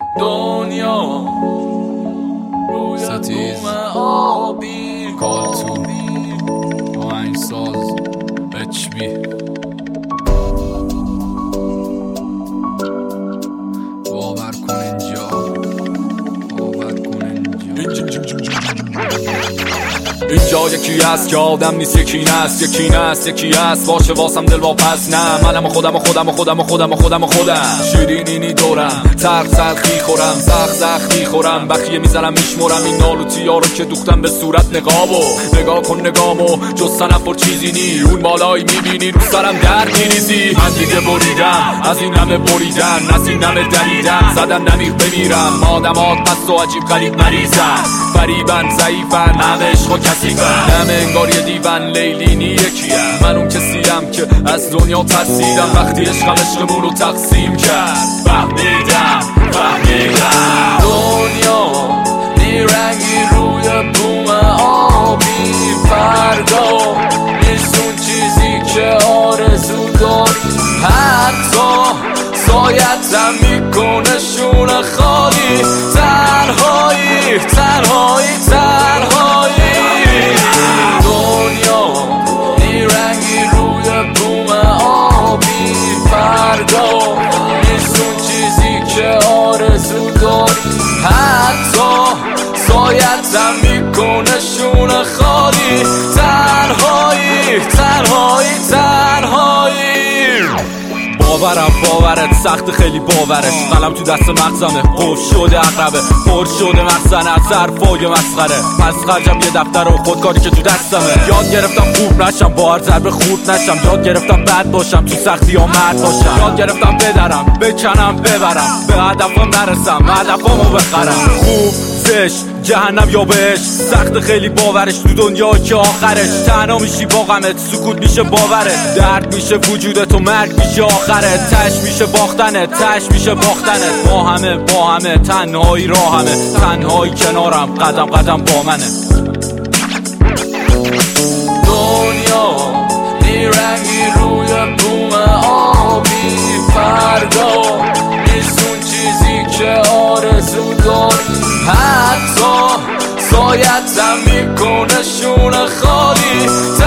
دنیا روی بوم آبی کارتون آهنگساز HB باور کن اینجا اینجا یکی هست که آدم نیست، یکی نست، یکی نست، یکی هست باشه واسم دل واپس نه منم و خودم شیرینی دورم تلخی خورم زخ میخورم بخیه میزنم میشمرم این نالوتی ها رو که دوختم به صورت نقابو نگاه کن نگامو جز سنفر چیزی نی اون بالایی میبینی رو سرم در میریزی من دیگه بریدم از این همه بریدن از این همه دریدن زدم نمیخ بمیرم آدمات پس و عجیب غریب مریضن فریبن ضعیفن همه عشق و کثیفن همه انگار یه دیون لیلینی یکیم من اون کسیم که از دنیا ترسیدم وقتی عشقمون رو تقسیم کرد فهمیدم دنیا نیرنگی روی بوم آبی فردا نیست اون چیزی که آرزو داری حتی سایتم میکنه شونه خالی تنهایی دنیا نیرنگی روی بوم آبی فردا نیست اون چیزی که آرزو داری حتی سایتم میکنه شونه خالی تنهایی باورت سخت خیلی باورش قلم تو دست مغزمه قفل شده عقربه پر شده مخزن از حرفای مسخره پس خرجم یه دفتر و خودکاری که تو دستمه یاد گرفتم خوب نشم با هر ضربه خورد نشم یاد گرفتم بد باشم تو سختی ها مرد باشم یاد گرفتم بدرم بکنم ببرم به هدفم نرسم هدفمو بخرم خوب زشت جهنم یا بهش سخت خیلی باورش تو دنیا که آخرش تنها میشی با غمت سکوت میشه باورت درد میشه وجودت و مرگ میشه آخرت تش میشه باختنت با همه تنهایی راهمه تنهایی کنارم قدم با منه دنیا نیرنگی روی بوم آبی فردا نیست اون چیزی که آرزو داری حتی سایتم میکنه شونه خالی